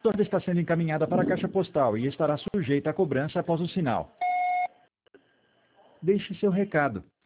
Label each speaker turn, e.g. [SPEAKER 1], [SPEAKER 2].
[SPEAKER 1] toda está sendo encaminhada para a caixa postal e estará sujeita à cobrança após o sinal. Deixe seu recado.